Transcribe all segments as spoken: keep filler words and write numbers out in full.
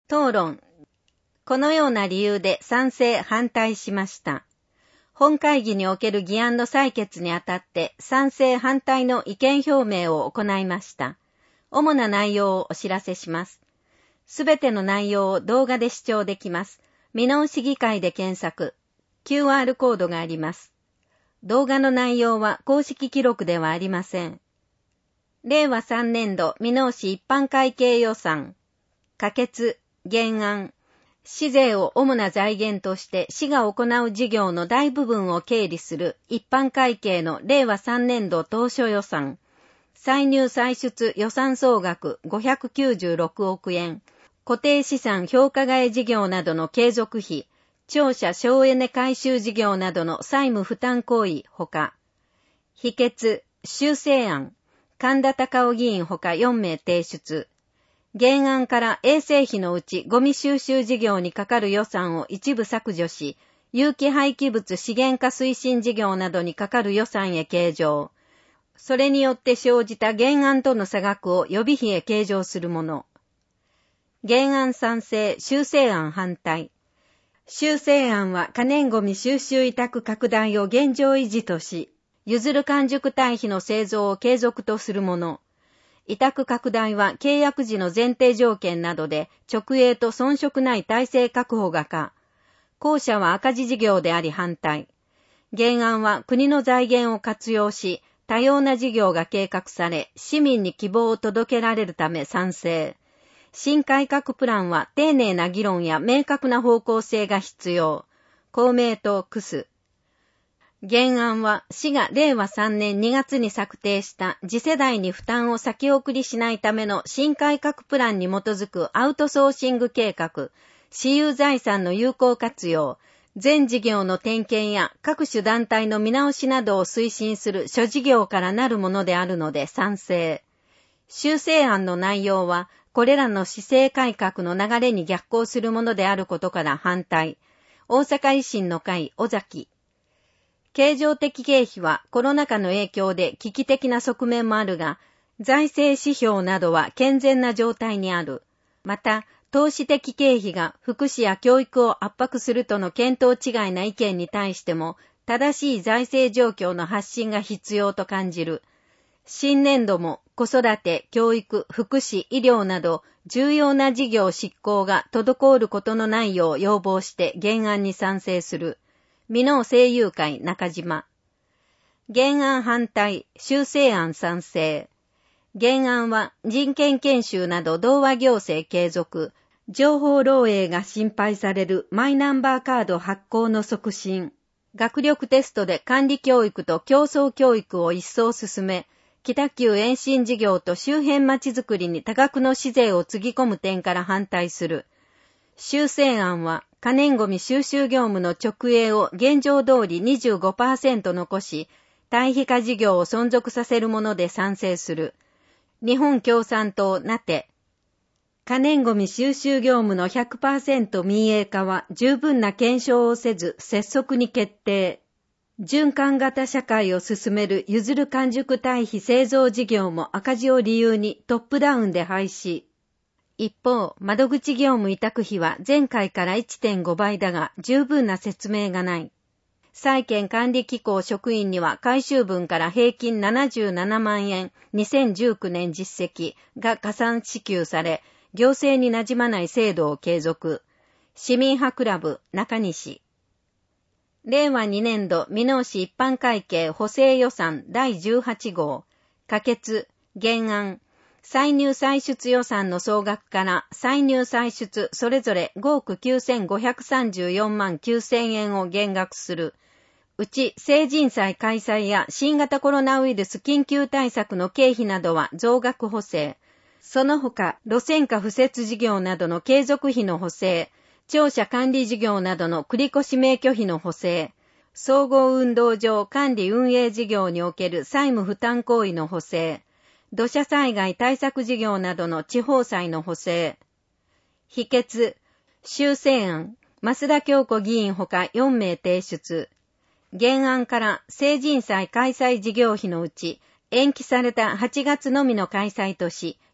討論。このような理由で賛成反対しました。本会議における議案の採決にあたって賛成反対の意見表明を行いました。主な内容をお知らせします。すべての内容を動画で視聴できます。見直し議会で検索。キューアール コードがあります。動画の内容は公式記録ではありません。れいわさんねんど見直し一般会計予算。可決、原案。市税を主な財源として市が行う事業の大部分を経理する一般会計のれいわさんねんど当初予算。歳入歳出予算総額ごひゃくきゅうじゅうろくおくえん。固定資産評価替え事業などの継続費。庁舎省エネ改修事業などの債務負担行為ほか。否決、修正案。神田隆夫議員ほかよんめい提出。原案から衛生費のうちゴミ収集事業にかかる予算を一部削除し、有機廃棄物資源化推進事業などにかかる予算へ計上。それによって生じた原案との差額を予備費へ計上するもの。原案賛成、修正案反対。修正案は可燃ゴミ収集委託拡大を現状維持とし、譲る完熟堆肥の製造を継続とするもの。委託拡大は契約時の前提条件などで直営と遜色ない体制確保が可。後者は赤字事業であり反対。原案は国の財源を活用し、多様な事業が計画され、市民に希望を届けられるため賛成。新改革プランは丁寧な議論や明確な方向性が必要。公明党クス。原案は市がれいわさんねんにがつに策定した次世代に負担を先送りしないための新改革プランに基づくアウトソーシング計画、私有財産の有効活用、全事業の点検や各種団体の見直しなどを推進する諸事業からなるものであるので賛成。修正案の内容はこれらの市政改革の流れに逆行するものであることから反対。大阪維新の会、尾崎。経常的経費はコロナ禍の影響で危機的な側面もあるが、財政指標などは健全な状態にある。また、投資的経費が福祉や教育を圧迫するとの見当違いな意見に対しても、正しい財政状況の発信が必要と感じる。新年度も子育て、教育、福祉、医療など重要な事業執行が滞ることのないよう要望して原案に賛成する。美濃声優会中島。原案反対、修正案賛成。原案は人権研修など同和行政継続、情報漏洩が心配されるマイナンバーカード発行の促進、学力テストで管理教育と競争教育を一層進め、北九延伸事業と周辺町づくりに多額の市税をつぎ込む点から反対する。修正案は可燃ゴミ収集業務の直営を現状通り にじゅうごパーセント 残し、堆肥化事業を存続させるもので賛成する。日本共産党なて。可燃ゴミ収集業務の ひゃくパーセント 民営化は十分な検証をせず拙速に決定。循環型社会を進める譲る完熟堆肥製造事業も赤字を理由にトップダウンで廃止。一方、窓口業務委託費は前回から いってんごばいだが十分な説明がない。債権管理機構職員には回収分から平均ななじゅうななまんえん、にせんじゅうきゅうねん実績が加算支給され、行政に馴染まない制度を継続。市民派クラブ中西。れいわにねんど見直し一般会計補正予算だいじゅうはちごう。可決、原案。歳入歳出予算の総額から歳入歳出それぞれごおくきゅうせんごひゃくさんじゅうよんまんきゅうせんえんを減額する。うち成人祭開催や新型コロナウイルス緊急対策の経費などは増額補正。その他、路線価敷設事業などの継続費の補正、庁舎管理事業などの繰越免許費の補正、総合運動場管理運営事業における債務負担行為の補正、土砂災害対策事業などの地方債の補正。否決、修正案、増田京子議員ほかよんめい提出。原案から成人祭開催事業費のうち、延期されたはちがつのみの開催とし、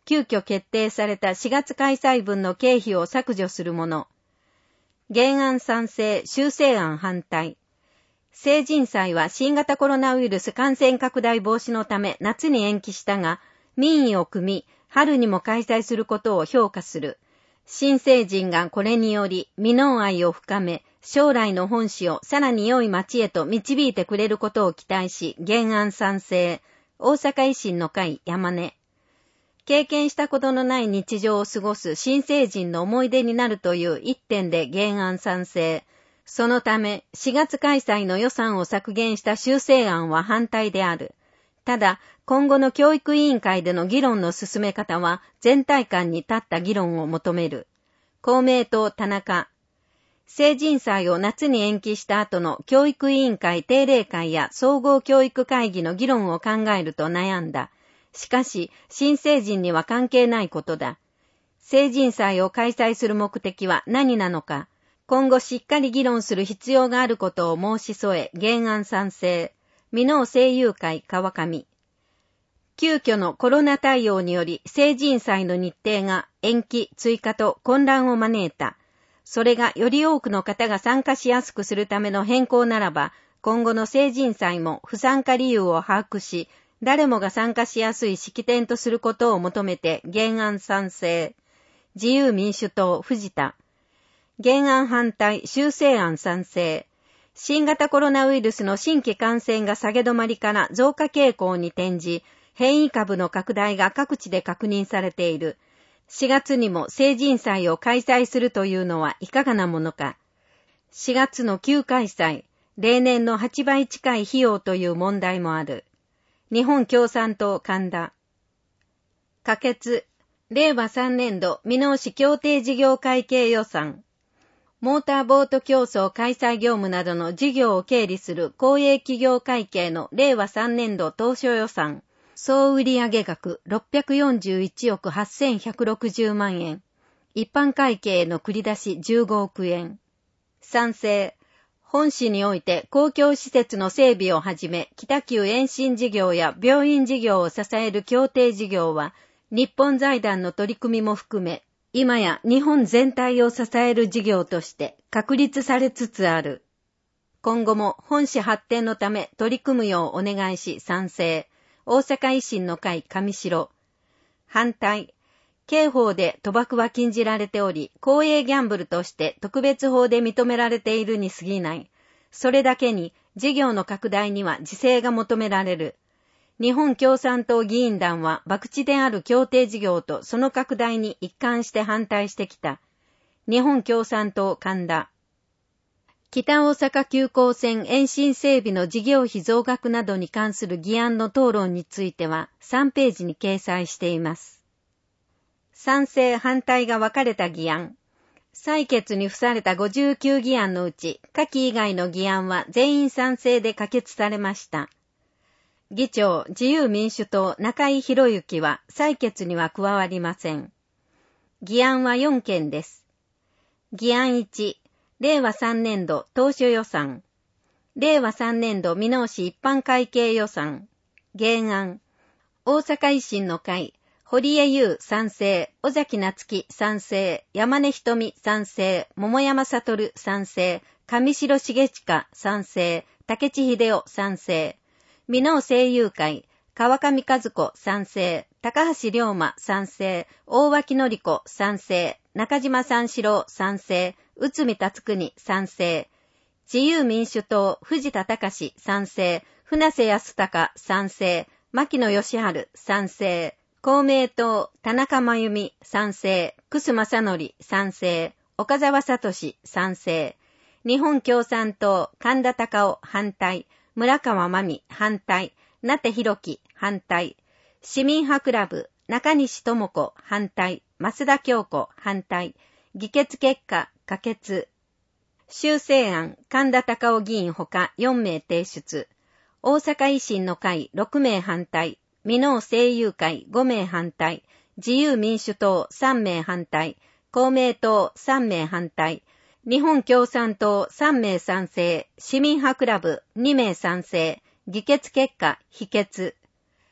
急遽決定されたしがつ開催分の経費を削除するもの。原案賛成、修正案反対。成人祭は新型コロナウイルス感染拡大防止のため夏に延期したが、民意を組み、春にも開催することを評価する。新成人がこれにより、未納愛を深め、将来の本市をさらに良い町へと導いてくれることを期待し、原案賛成。大阪維新の会山根。経験したことのない日常を過ごす新成人の思い出になるという一点で原案賛成。そのため、しがつ開催の予算を削減した修正案は反対である。ただ、今後の教育委員会での議論の進め方は全体感に立った議論を求める。公明党田中。成人祭を夏に延期した後の教育委員会定例会や総合教育会議の議論を考えると悩んだ。しかし、新成人には関係ないことだ。成人祭を開催する目的は何なのか、今後しっかり議論する必要があることを申し添え、原案賛成。箕面声優会川上。急遽のコロナ対応により成人祭の日程が延期、追加と混乱を招いた。それがより多くの方が参加しやすくするための変更ならば、今後の成人祭も不参加理由を把握し、誰もが参加しやすい式典とすることを求めて原案賛成。自由民主党藤田。原案反対、修正案賛成。新型コロナウイルスの新規感染が下げ止まりから増加傾向に転じ、変異株の拡大が各地で確認されている。しがつにも成人祭を開催するというのはいかがなものか。しがつの急開催、例年のはちばい近い費用という問題もある。日本共産党神田。可決、れいわさんねん度箕面市協定事業会計予算。モーターボート競争開催業務などの事業を経理する公営企業会計のれいわさんねん度当初予算。総売上額ろっぴゃくよんじゅういちおくはっせんひゃくろくじゅうまんえん。一般会計への繰り出しじゅうごおくえん。賛成。本市において公共施設の整備をはじめ、北九延伸事業や病院事業を支える協定事業は、日本財団の取り組みも含め、今や日本全体を支える事業として確立されつつある。今後も本市発展のため取り組むようお願いし賛成。大阪維新の会上白。反対。刑法で賭博は禁じられており、公営ギャンブルとして特別法で認められているに過ぎない。それだけに事業の拡大には自制が求められる。日本共産党議員団は博打である協定事業とその拡大に一貫して反対してきた。日本共産党神田。北大阪急行線延伸整備の事業費増額などに関する議案の討論についてはさんページに掲載しています。賛成反対が分かれた議案。採決に付されたごじゅうきゅう議案のうち、下記以外の議案は全員賛成で可決されました。議長自由民主党中井博之は採決には加わりません。議案はよんけんです。議案いち、れいわさんねん度当初予算。れいわさんねん度箕面市一般会計予算。原案。大阪維新の会、堀江優賛成、尾崎夏樹賛成、山根瞳賛成、桃山悟賛成、上白重親賛成、竹地秀夫賛成。箕面声優会、川上和子賛成、高橋龍馬賛成、大脇典子賛成、中島三四郎賛成、内海達国賛成、自由民主党藤田隆賛成、船瀬康隆賛成、牧野義治賛成、公明党田中真由美賛成、楠正則賛成、岡沢聡賛成、日本共産党神田隆夫反対、村川真美反対、名手弘樹反対、市民派クラブ中西智子反対、増田京子反対、議決結果可決。修正案神田隆夫議員ほかよんめい提出。大阪維新の会ろくめい反対、箕面声優会ごめい反対、自由民主党さんめい反対、公明党さんめい反対、日本共産党さんめい賛成、市民派クラブにめい賛成、議決結果否決。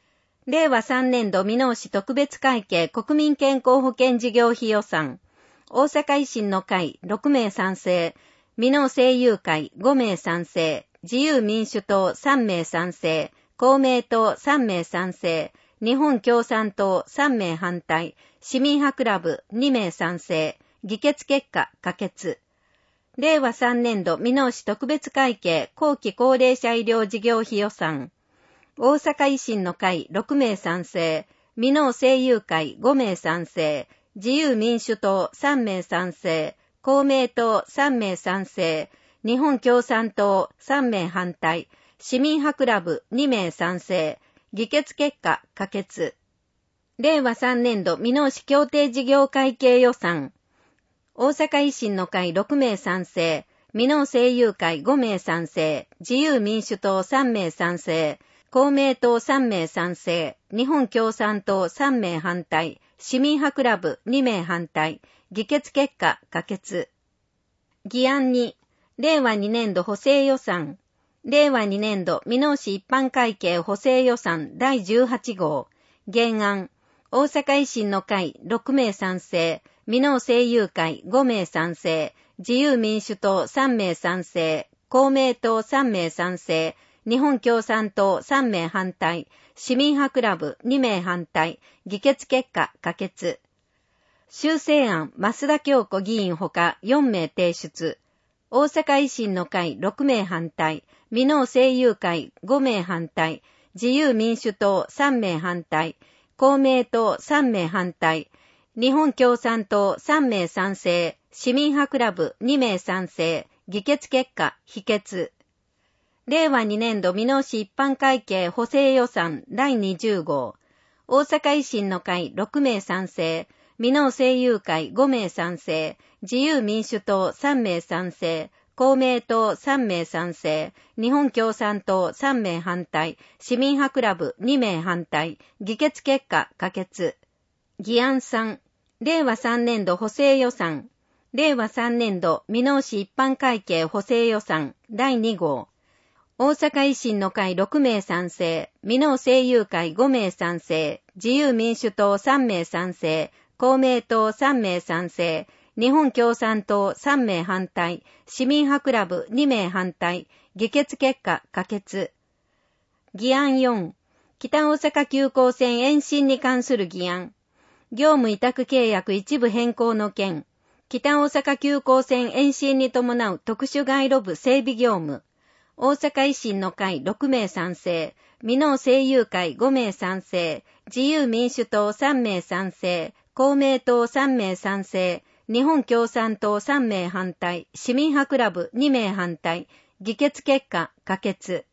れいわさんねん度箕面市特別会計国民健康保険事業費予算。大阪維新の会ろくめい賛成。箕面政友会ごめい賛成。自由民主党さんめい賛成。公明党さんめい賛成。日本共産党さんめい反対。市民派クラブにめい賛成。議決結果可決。れいわさんねん度箕面市特別会計後期高齢者医療事業費予算。大阪維新の会ろくめい賛成。箕面政友会ごめい賛成。自由民主党さんめい賛成。公明党さんめい賛成。日本共産党さんめい反対。市民派クラブにめい賛成。議決結果可決。れいわさんねん度箕面市協定事業会計予算。大阪維新の会ろくめい賛成。箕面政友会ごめい賛成。自由民主党さんめい賛成。公明党さんめい賛成。日本共産党さんめい反対。市民派クラブにめい反対。議決結果可決。議案に、れいわにねん度補正予算。れいわにねん度箕面市一般会計補正予算だいじゅうはち号。原案。大阪維新の会ろくめい賛成。箕面政友会ごめい賛成。自由民主党さんめい賛成。公明党さんめい賛成。日本共産党さんめい反対。市民派クラブにめい反対。議決結果可決。修正案増田京子議員ほかよんめい提出。大阪維新の会ろくめい反対。箕面政友会ごめい反対。自由民主党さんめい反対。公明党さんめい反対。日本共産党さんめい賛成。市民派クラブにめい賛成。議決結果否決。れいわにねん度箕面市一般会計補正予算だいにじゅう号。大阪維新の会ろくめい賛成。箕面政友会ごめい賛成。自由民主党さんめい賛成。公明党さんめい賛成。日本共産党さんめい反対。市民派クラブにめい反対。議決結果可決。議案さん。れいわさんねん度補正予算。れいわさんねん度箕面市一般会計補正予算だいに号。大阪維新の会ろくめい賛成。箕面政友会ごめい賛成。自由民主党さんめい賛成。公明党さんめい賛成。日本共産党さんめい反対。市民派クラブにめい反対。議決結果可決。議案よん。北大阪急行線延伸に関する議案。業務委託契約一部変更の件。北大阪急行線延伸に伴う特殊街路部整備業務。大阪維新の会ろくめい賛成。箕面政友会ごめい賛成。自由民主党さんめい賛成。公明党さんめい賛成。日本共産党さんめい反対。市民派クラブにめい反対。議決結果可決。